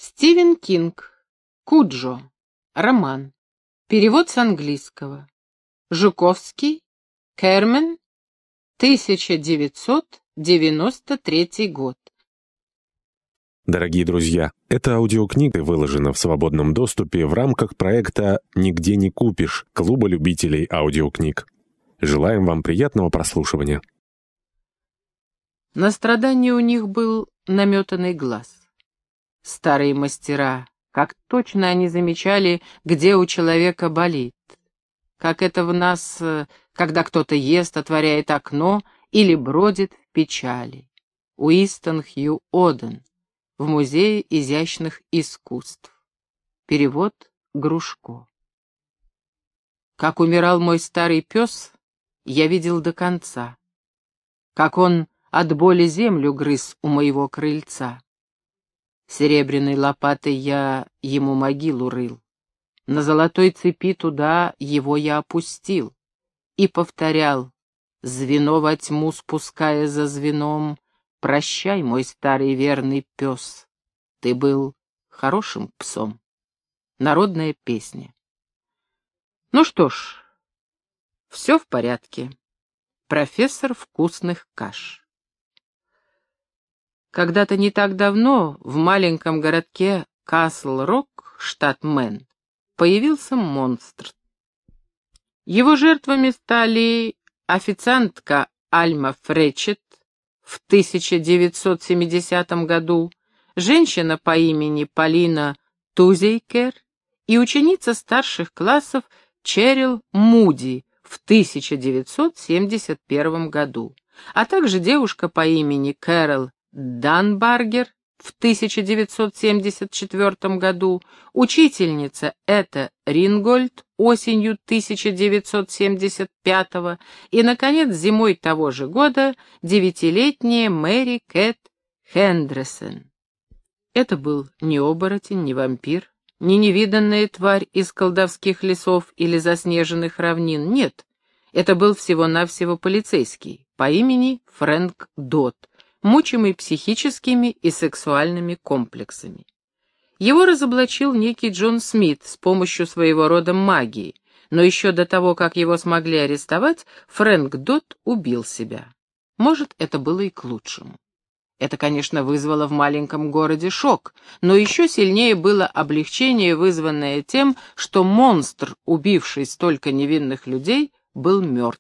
Стивен Кинг. Куджо. Роман. Перевод с английского. Жуковский. Кермен. 1993 год. Дорогие друзья, эта аудиокнига выложена в свободном доступе в рамках проекта «Нигде не купишь» Клуба любителей аудиокниг. Желаем вам приятного прослушивания. На страдание у них был наметанный глаз. Старые мастера, как точно они замечали, где у человека болит. Как это в нас, когда кто-то ест, отворяет окно или бродит в печали. Уинстон Хью Оден. В Музее изящных искусств. Перевод Грушко. Как умирал мой старый пес, я видел до конца. Как он от боли землю грыз у моего крыльца. Серебряной лопатой я ему могилу рыл. На золотой цепи туда его я опустил. И повторял, звено во тьму спуская за звеном, «Прощай, мой старый верный пес, ты был хорошим псом». Народная песня. Ну что ж, все в порядке. Профессор вкусных каш. Когда-то не так давно в маленьком городке Касл-Рок, штат Мэн, появился монстр. Его жертвами стали официантка Альма Фречет в 1970 году, женщина по имени Полина Тузейкер и ученица старших классов Черил Муди в 1971 году, а также девушка по имени Кэрол Данбаргер в 1974 году, учительница Эта Рингольд осенью 1975 и, наконец, зимой того же года 9-летняя Мэри Кэт Хендресен. Это был не оборотень, не вампир, не невиданная тварь из колдовских лесов или заснеженных равнин, нет, это был всего-навсего полицейский по имени Фрэнк Дот, мучимый психическими и сексуальными комплексами. Его разоблачил некий Джон Смит с помощью своего рода магии, но еще до того, как его смогли арестовать, Фрэнк Дот убил себя. Может, это было и к лучшему. Это, конечно, вызвало в маленьком городе шок, но еще сильнее было облегчение, вызванное тем, что монстр, убивший столько невинных людей, был мертв.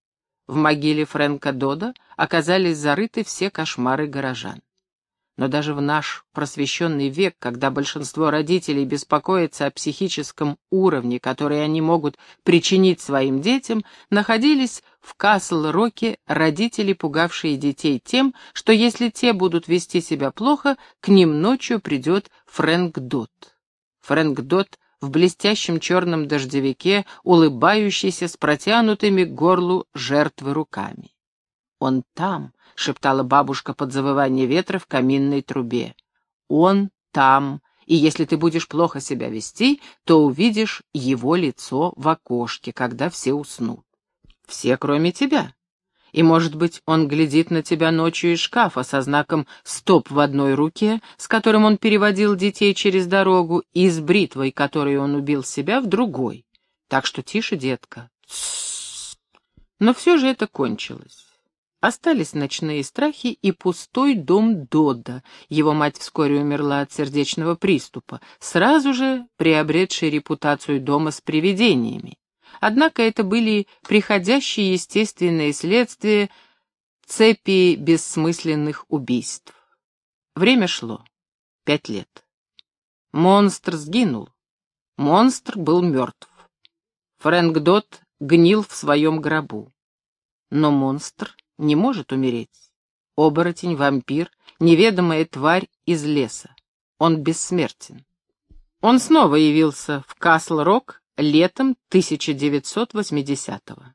В могиле Фрэнка Дода оказались зарыты все кошмары горожан. Но даже в наш просвещенный век, когда большинство родителей беспокоится о психическом уровне, который они могут причинить своим детям, находились в Касл-Роке родители, пугавшие детей тем, что если те будут вести себя плохо, к ним ночью придет Фрэнк Дот. Фрэнк Дот в блестящем черном дождевике, улыбающийся с протянутыми к горлу жертвы руками. «Он там», — шептала бабушка под завывание ветра в каминной трубе. «Он там, и если ты будешь плохо себя вести, то увидишь его лицо в окошке, когда все уснут. Все, кроме тебя. И, может быть, он глядит на тебя ночью из шкафа со знаком «стоп» в одной руке, с которым он переводил детей через дорогу, и с бритвой, которой он убил себя, в другой. Так что тише, детка. Тссс. Но все же это кончилось. Остались ночные страхи и пустой дом Додда. Его мать вскоре умерла от сердечного приступа, сразу же приобретшей репутацию дома с привидениями. Однако это были приходящие естественные следствия цепи бессмысленных убийств. Время шло. 5 лет. Монстр сгинул. Монстр был мертв. Фрэнк Дот гнил в своем гробу. Но монстр не может умереть. Оборотень, вампир, неведомая тварь из леса. Он бессмертен. Он снова явился в Касл-Рок летом 1980-го.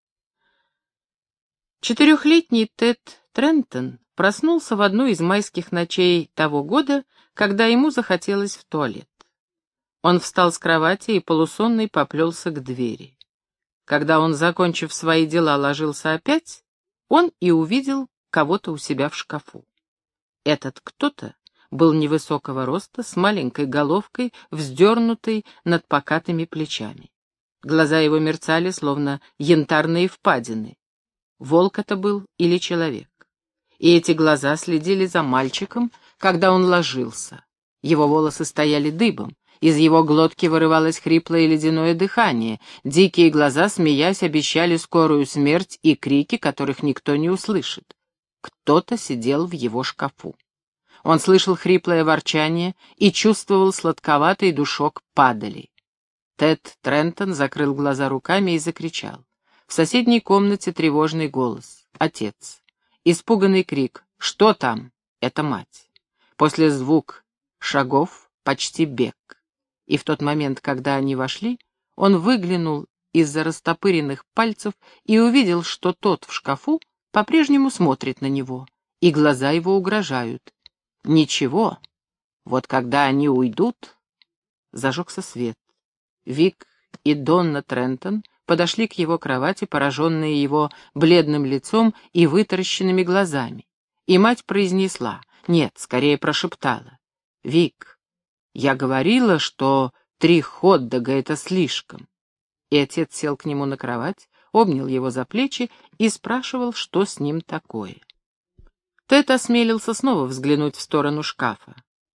4-летний Тед Трентон проснулся в одну из майских ночей того года, когда ему захотелось в туалет. Он встал с кровати и полусонный поплелся к двери. Когда он, закончив свои дела, ложился опять, он и увидел кого-то у себя в шкафу. Этот кто-то был невысокого роста, с маленькой головкой, вздернутой над покатыми плечами. Глаза его мерцали, словно янтарные впадины. Волк это был или человек? И эти глаза следили за мальчиком, когда он ложился. Его волосы стояли дыбом, из его глотки вырывалось хриплое ледяное дыхание, дикие глаза, смеясь, обещали скорую смерть и крики, которых никто не услышит. Кто-то сидел в его шкафу. Он слышал хриплое ворчание и чувствовал сладковатый душок падали. Тед Трентон закрыл глаза руками и закричал. В соседней комнате тревожный голос. Отец. Испуганный крик. «Что там?» Это мать. После звук шагов почти бег. И в тот момент, когда они вошли, он выглянул из-за растопыренных пальцев и увидел, что тот в шкафу по-прежнему смотрит на него, и глаза его угрожают. Ничего. Вот когда они уйдут... Зажегся свет. Вик и Донна Трентон подошли к его кровати, пораженные его бледным лицом и вытаращенными глазами. И мать произнесла, нет, скорее прошептала. «Вик, я говорила, что 3 хот-дога — это слишком». И отец сел к нему на кровать, обнял его за плечи и спрашивал, что с ним такое. Тед осмелился снова взглянуть в сторону шкафа.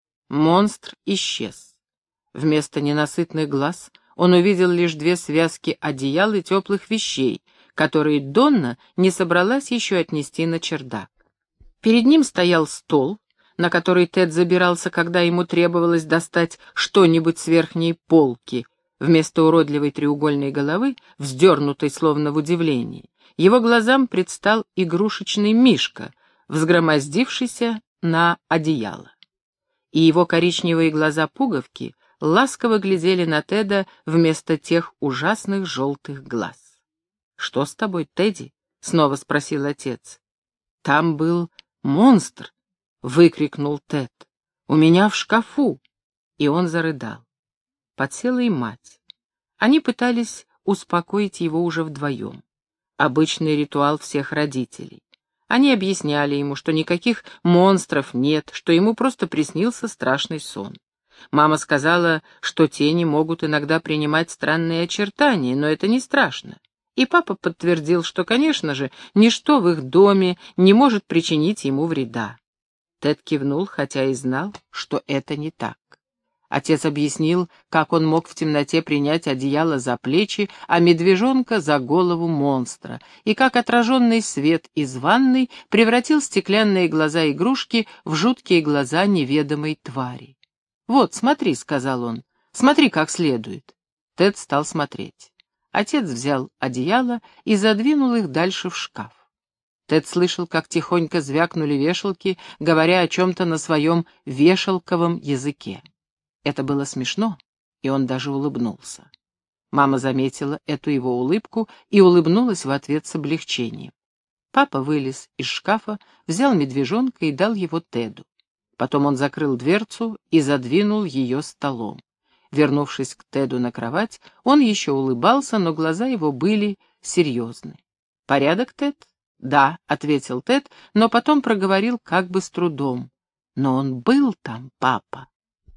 Монстр исчез. Вместо ненасытных глаз он увидел лишь 2 связки одеял и теплых вещей, которые Донна не собралась еще отнести на чердак. Перед ним стоял стол, на который Тед забирался, когда ему требовалось достать что-нибудь с верхней полки. Вместо уродливой треугольной головы, вздернутой словно в удивлении, его глазам предстал игрушечный мишка, взгромоздившийся на одеяло. И его коричневые глаза-пуговки ласково глядели на Теда вместо тех ужасных желтых глаз. «Что с тобой, Тедди?» — снова спросил отец. «Там был монстр!» — выкрикнул Тед. «У меня в шкафу!» И он зарыдал. Подсела и мать. Они пытались успокоить его уже вдвоем. Обычный ритуал всех родителей. Они объясняли ему, что никаких монстров нет, что ему просто приснился страшный сон. Мама сказала, что тени могут иногда принимать странные очертания, но это не страшно. И папа подтвердил, что, конечно же, ничто в их доме не может причинить ему вреда. Тед кивнул, хотя и знал, что это не так. Отец объяснил, как он мог в темноте принять одеяло за плечи, а медвежонка за голову монстра, и как отраженный свет из ванной превратил стеклянные глаза игрушки в жуткие глаза неведомой твари. «Вот, смотри», — сказал он, — «смотри как следует». Тед стал смотреть. Отец взял одеяло и задвинул их дальше в шкаф. Тед слышал, как тихонько звякнули вешалки, говоря о чем-то на своем вешалковом языке. Это было смешно, и он даже улыбнулся. Мама заметила эту его улыбку и улыбнулась в ответ с облегчением. Папа вылез из шкафа, взял медвежонка и дал его Теду. Потом он закрыл дверцу и задвинул ее столом. Вернувшись к Теду на кровать, он еще улыбался, но глаза его были серьезны. «Порядок, Тед?» «Да», — ответил Тед, но потом проговорил как бы с трудом. «Но он был там, папа.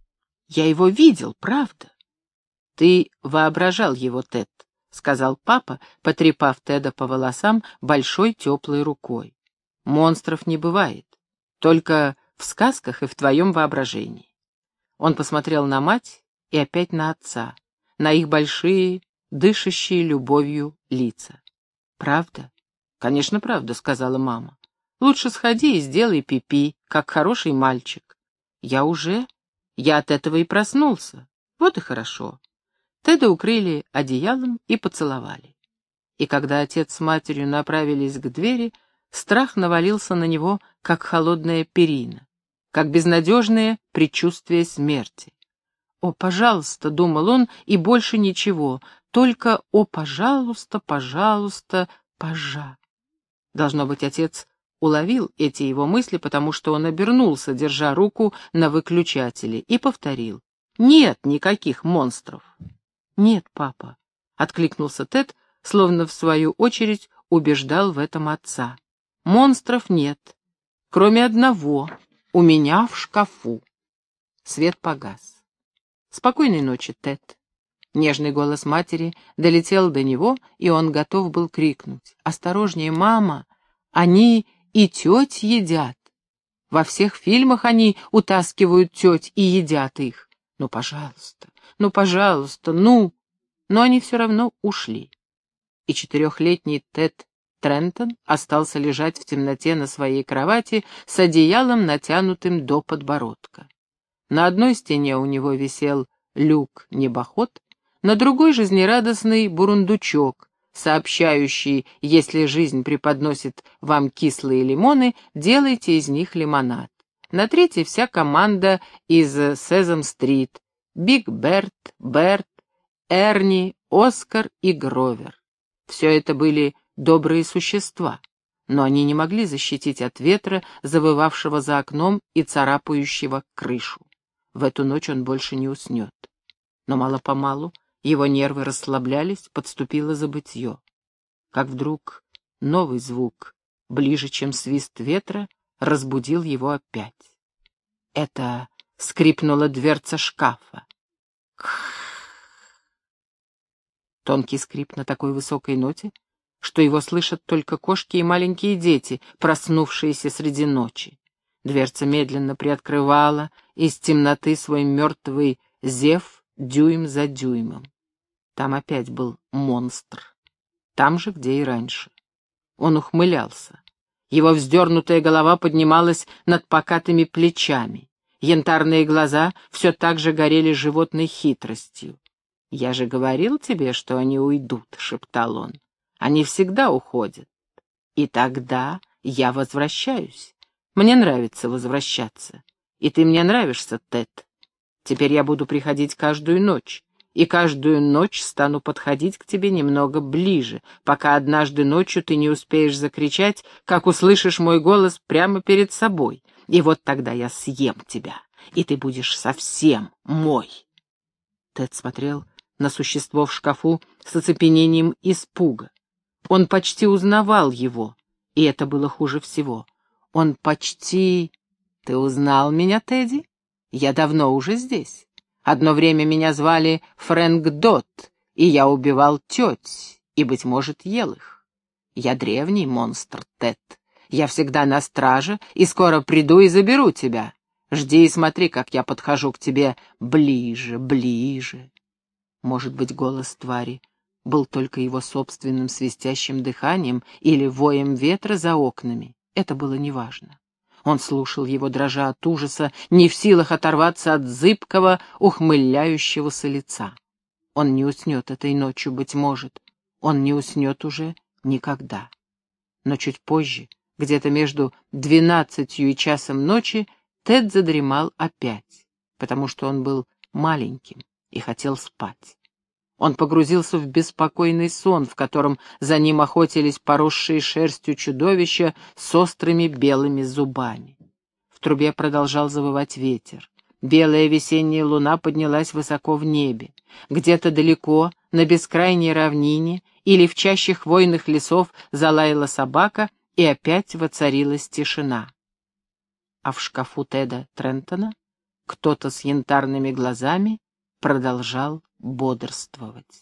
Я его видел, правда?» «Ты воображал его, Тед», — сказал папа, потрепав Теда по волосам большой теплой рукой. «Монстров не бывает, только в сказках и в твоем воображении». Он посмотрел на мать и опять на отца, на их большие, дышащие любовью лица. «Правда?» «Конечно, правда», — сказала мама. «Лучше сходи и сделай пипи, как хороший мальчик». «Я уже? Я от этого и проснулся. Вот и хорошо». Теда укрыли одеялом и поцеловали. И когда отец с матерью направились к двери, страх навалился на него, как холодная перина, как безнадежное предчувствие смерти. «О, пожалуйста», — думал он, — «и больше ничего, только о, пожалуйста, пожалуйста, пожа». Должно быть, отец уловил эти его мысли, потому что он обернулся, держа руку на выключателе, и повторил: «Нет никаких монстров». «Нет, папа», — откликнулся Тед, словно в свою очередь убеждал в этом отца. «Монстров нет, кроме одного, у меня в шкафу». Свет погас. «Спокойной ночи, Тед». Нежный голос матери долетел до него, и он готов был крикнуть: «Осторожнее, мама! Они и теть едят! Во всех фильмах они утаскивают теть и едят их! Ну, пожалуйста, ну, пожалуйста, ну!» Но они все равно ушли. И 4-летний Тед Трентон остался лежать в темноте на своей кровати с одеялом, натянутым до подбородка. На одной стене у него висел люк-небоход, на другой — жизнерадостный бурундучок, сообщающий: если жизнь преподносит вам кислые лимоны, делайте из них лимонад. На третьей вся команда из Сезам-стрит: Биг Берт, Берт, Эрни, Оскар и Гровер. Все это были добрые существа, но они не могли защитить от ветра, завывавшего за окном и царапающего крышу. В эту ночь он больше не уснет. Но мало-помалу его нервы расслаблялись, подступило забытье. Как вдруг новый звук, ближе, чем свист ветра, разбудил его опять. Это скрипнула дверца шкафа. Тонкий скрип на такой высокой ноте, что его слышат только кошки и маленькие дети, проснувшиеся среди ночи. Дверца медленно приоткрывала из темноты свой мертвый зев дюйм за дюймом. Там опять был монстр. Там же, где и раньше. Он ухмылялся. Его вздернутая голова поднималась над покатыми плечами. Янтарные глаза все так же горели животной хитростью. «Я же говорил тебе, что они уйдут», — шептал он. «Они всегда уходят. И тогда я возвращаюсь. Мне нравится возвращаться. И ты мне нравишься, Тед. Теперь я буду приходить каждую ночь, и каждую ночь стану подходить к тебе немного ближе, пока однажды ночью ты не успеешь закричать, как услышишь мой голос прямо перед собой. И вот тогда я съем тебя, и ты будешь совсем мой». Тед смотрел на существо в шкафу с оцепенением испуга. Он почти узнавал его, и это было хуже всего. Он почти... «Ты узнал меня, Тедди? Я давно уже здесь. Одно время меня звали Фрэнк Дот, и я убивал теть, и, быть может, ел их. Я древний монстр, Тед. Я всегда на страже, и скоро приду и заберу тебя. Жди и смотри, как я подхожу к тебе ближе, ближе». Может быть, голос твари был только его собственным свистящим дыханием или воем ветра за окнами. Это было неважно. Он слушал его, дрожа от ужаса, не в силах оторваться от зыбкого, ухмыляющегося лица. Он не уснет этой ночью, быть может. Он не уснет уже никогда. Но чуть позже, где-то между 12 и часом ночи, Тед задремал опять, потому что он был маленьким и хотел спать. Он погрузился в беспокойный сон, в котором за ним охотились поросшие шерстью чудовища с острыми белыми зубами. В трубе продолжал завывать ветер. Белая весенняя луна поднялась высоко в небе. Где-то далеко, на бескрайней равнине или в чаще хвойных лесов залаяла собака, и опять воцарилась тишина. А в шкафу Теда Трентона кто-то с янтарными глазами продолжал бодрствовать.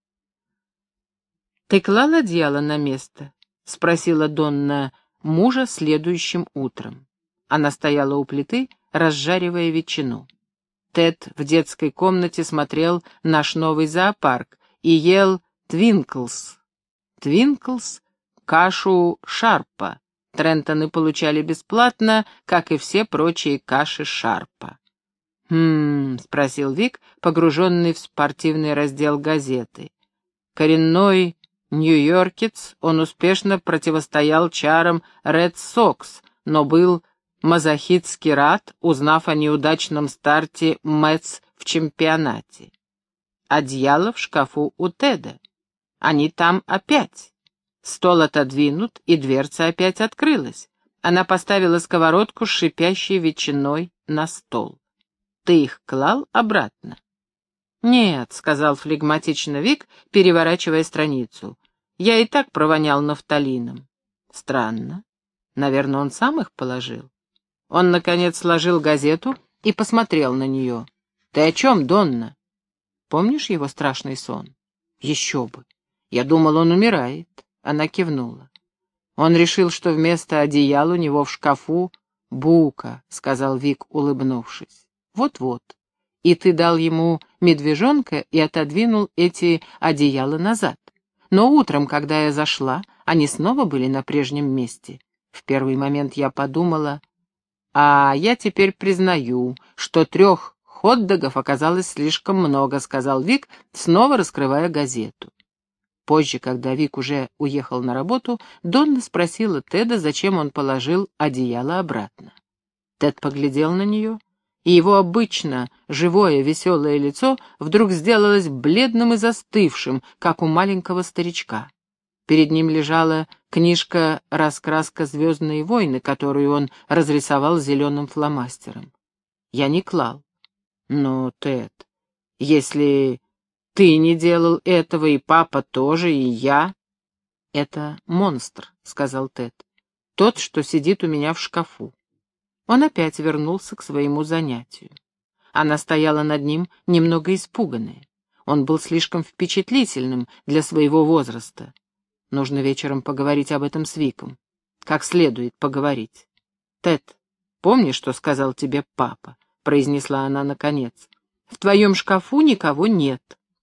«Ты клал одеяло на место?» — спросила Донна мужа следующим утром. Она стояла у плиты, разжаривая ветчину. Тед в детской комнате смотрел наш новый зоопарк и ел Твинклс. Твинклс — кашу Шарпа. Трентоны получали бесплатно, как и все прочие каши Шарпа. Спросил Вик, погруженный в спортивный раздел газеты. Коренной нью-йоркец, он успешно противостоял чарам Ред Сокс, но был мазохистски рад, узнав о неудачном старте Мэтс в чемпионате. Одеяло в шкафу у Теда. Они там опять. Стол отодвинут, и дверца опять открылась. Она поставила сковородку с шипящей ветчиной на стол. «Ты их клал обратно?» «Нет», — сказал флегматично Вик, переворачивая страницу. «Я и так провонял нафталином». «Странно. Наверное, он сам их положил». Он, наконец, сложил газету и посмотрел на нее. «Ты о чем, Донна? Помнишь его страшный сон?» «Еще бы! Я думал, он умирает». Она кивнула. «Он решил, что вместо одеяла у него в шкафу бука», — сказал Вик, улыбнувшись. «Вот-вот. И ты дал ему медвежонка и отодвинул эти одеяла назад. Но утром, когда я зашла, они снова были на прежнем месте. В первый момент я подумала, а я теперь признаю, что 3 хот-догов оказалось слишком много», — сказал Вик, снова раскрывая газету. Позже, когда Вик уже уехал на работу, Донна спросила Теда, зачем он положил одеяло обратно. Тед поглядел на нее, и его обычно живое, веселое лицо вдруг сделалось бледным и застывшим, как у маленького старичка. Перед ним лежала книжка «Раскраска «Звездные войны», которую он разрисовал зеленым фломастером. «Я не клал». «Но, Тед, если ты не делал этого, и папа тоже, и я...» «Это монстр», — сказал Тед. «Тот, что сидит у меня в шкафу». Он опять вернулся к своему занятию. Она стояла над ним, немного испуганная. Он был слишком впечатлительным для своего возраста. Нужно вечером поговорить об этом с Виком. Как следует поговорить. «Тед, помнишь, что сказал тебе папа?» — произнесла она наконец. «В твоем шкафу никого нет».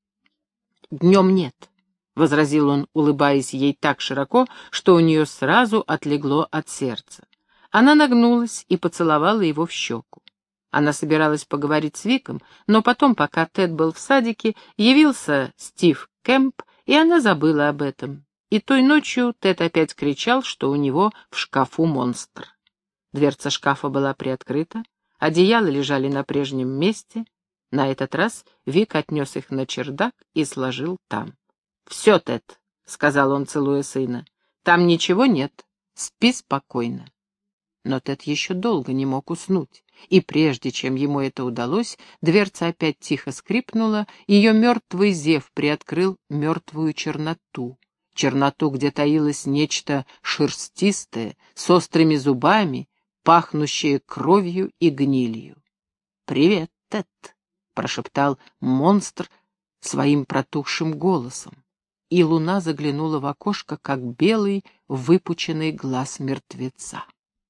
«Днем нет», — возразил он, улыбаясь ей так широко, что у нее сразу отлегло от сердца. Она нагнулась и поцеловала его в щеку. Она собиралась поговорить с Виком, но потом, пока Тед был в садике, явился Стив Кэмп, и она забыла об этом. И той ночью Тед опять кричал, что у него в шкафу монстр. Дверца шкафа была приоткрыта, одеяла лежали на прежнем месте. На этот раз Вик отнес их на чердак и сложил там. «Все, Тед», — сказал он, целуя сына, — «там ничего нет, спи спокойно». Но Тед еще долго не мог уснуть, и прежде чем ему это удалось, дверца опять тихо скрипнула, ее мертвый зев приоткрыл мертвую черноту, где таилось нечто шерстистое, с острыми зубами, пахнущее кровью и гнилью. «Привет, Тед», — прошептал монстр своим протухшим голосом, и луна заглянула в окошко, как белый выпученный глаз мертвеца.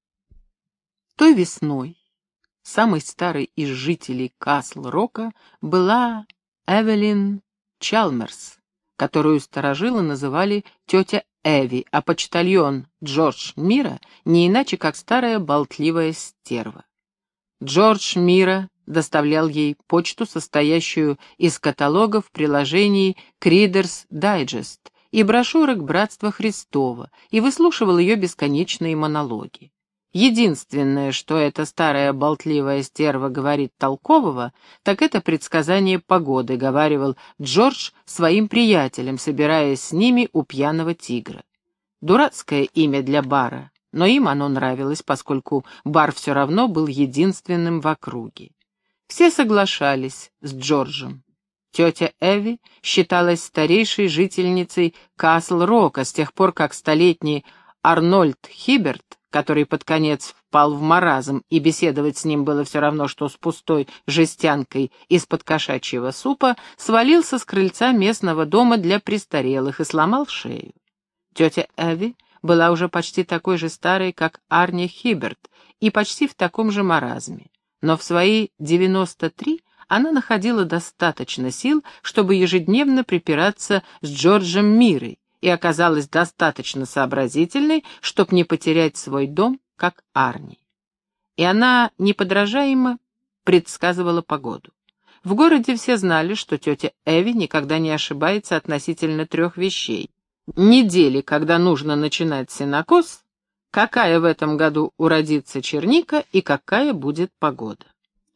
Той весной самой старой из жителей Касл-Рока была Эвелин Чалмерс, которую старожилы называли тетя Эви, а почтальон Джордж Мира не иначе, как старая болтливая стерва. Джордж Мира доставлял ей почту, состоящую из каталогов, приложений к Reader's Digest и брошюрок Братства Христова, и выслушивал ее бесконечные монологи. Единственное, что эта старая болтливая стерва говорит толкового, так это предсказание погоды, говаривал Джордж своим приятелям, собираясь с ними у пьяного тигра. Дурацкое имя для бара, но им оно нравилось, поскольку бар все равно был единственным в округе. Все соглашались с Джорджем. Тетя Эви считалась старейшей жительницей Касл-Рока с тех пор, как столетний Арнольд Хиберт, который под конец впал в маразм, и беседовать с ним было все равно, что с пустой жестянкой из-под кошачьего супа, свалился с крыльца местного дома для престарелых и сломал шею. Тетя Эви была уже почти такой же старой, как Арни Хиберт, и почти в таком же маразме. Но в свои 93 она находила достаточно сил, чтобы ежедневно припираться с Джорджем Мирой, и оказалась достаточно сообразительной, чтобы не потерять свой дом, как Арни. И она неподражаемо предсказывала погоду. В городе все знали, что тетя Эви никогда не ошибается относительно 3 вещей: недели, когда нужно начинать сенокос, какая в этом году уродится черника и какая будет погода.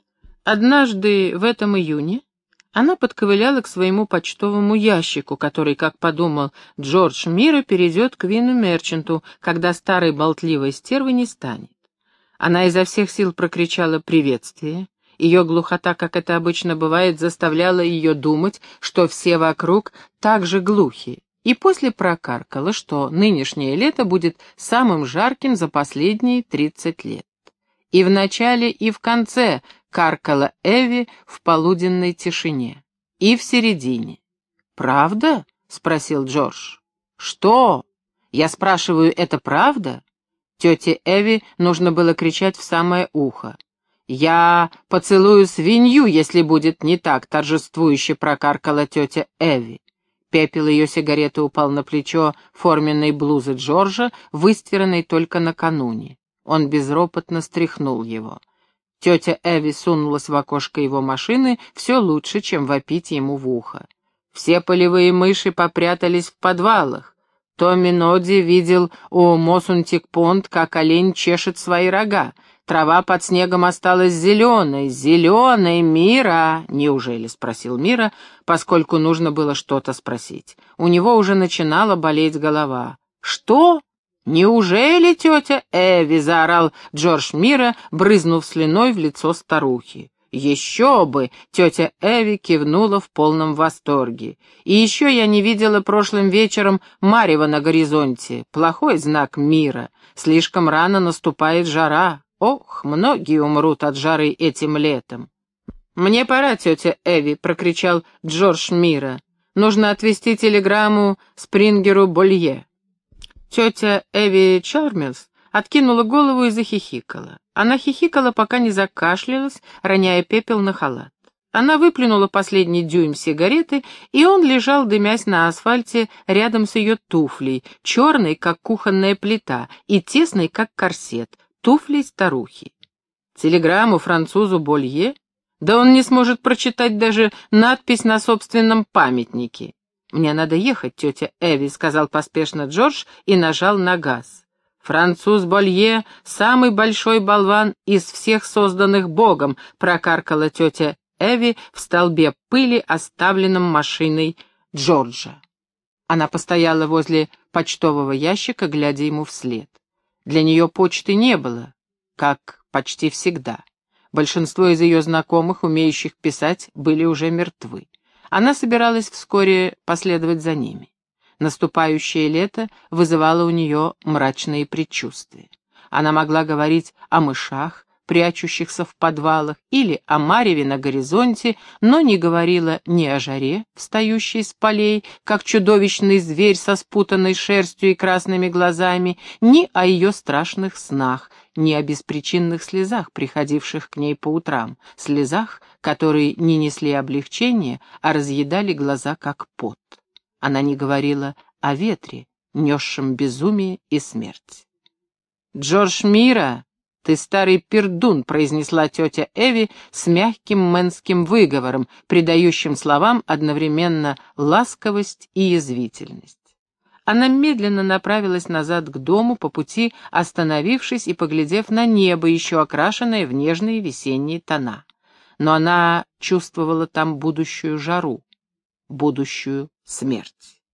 Однажды в этом июне она подковыляла к своему почтовому ящику, который, как подумал Джордж Мира, перейдет к Вину Мерчанту, когда старой болтливой стервы не станет. Она изо всех сил прокричала приветствие. Ее глухота, как это обычно бывает, заставляла ее думать, что все вокруг так же глухи, и после прокаркала, что нынешнее лето будет самым жарким за последние 30 лет. И в начале, и в конце каркала Эви в полуденной тишине. И в середине. «Правда?» — спросил Джордж. «Что? Я спрашиваю, это правда?» Тете Эви нужно было кричать в самое ухо. «Я поцелую свинью, если будет не так», — торжествующе прокаркала тетя Эви. Пепел ее сигареты упал на плечо форменной блузы Джорджа, выстиранной только накануне. Он безропотно стряхнул его. Тетя Эви сунулась в окошко его машины все лучше, чем вопить ему в ухо. Все полевые мыши попрятались в подвалах. Томми Ноди видел у Мосунтик-Понт, как олень чешет свои рога. Трава под снегом осталась зеленой. «Зеленой, Мира!» «Неужели?» — спросил Мира, поскольку нужно было что-то спросить. У него уже начинала болеть голова. «Что? Неужели, тетя Эви?» — заорал Джордж Мира, брызнув слюной в лицо старухи. «Еще бы!» — тетя Эви кивнула в полном восторге. «И еще я не видела прошлым вечером марева на горизонте. Плохой знак мира. Слишком рано наступает жара. Ох, многие умрут от жары этим летом». «Мне пора, тетя Эви!» — прокричал Джордж Мира. «Нужно отвезти телеграмму Спрингеру Болье». Тетя Эви Чармерс откинула голову и захихикала. Она хихикала, пока не закашлялась, роняя пепел на халат. Она выплюнула последний дюйм сигареты, и он лежал, дымясь на асфальте, рядом с ее туфлей, черной, как кухонная плита, и тесной, как корсет, туфлей старухи. Телеграмму французу Болье? Да он не сможет прочитать даже надпись на собственном памятнике. «Мне надо ехать, тетя Эви», — сказал поспешно Джордж и нажал на газ. «Француз Болье — самый большой болван из всех созданных Богом», — прокаркала тетя Эви в столбе пыли, оставленном машиной Джорджа. Она постояла возле почтового ящика, глядя ему вслед. Для нее почты не было, как почти всегда. Большинство из ее знакомых, умеющих писать, были уже мертвы. Она собиралась вскоре последовать за ними. Наступающее лето вызывало у нее мрачные предчувствия. Она могла говорить о мышах, прячущихся в подвалах, или о мареве на горизонте, но не говорила ни о жаре, встающей с полей, как чудовищный зверь со спутанной шерстью и красными глазами, ни о ее страшных снах, ни о беспричинных слезах, приходивших к ней по утрам, слезах, которые не несли облегчения, а разъедали глаза, как пот. Она не говорила о ветре, несшем безумие и смерть. «Джордж Мира, ты старый пердун», — произнесла тетя Эви с мягким мэнским выговором, придающим словам одновременно ласковость и язвительность. Она медленно направилась назад к дому, по пути остановившись и поглядев на небо, еще окрашенное в нежные весенние тона. Но она чувствовала там будущую жару, будущую смерть.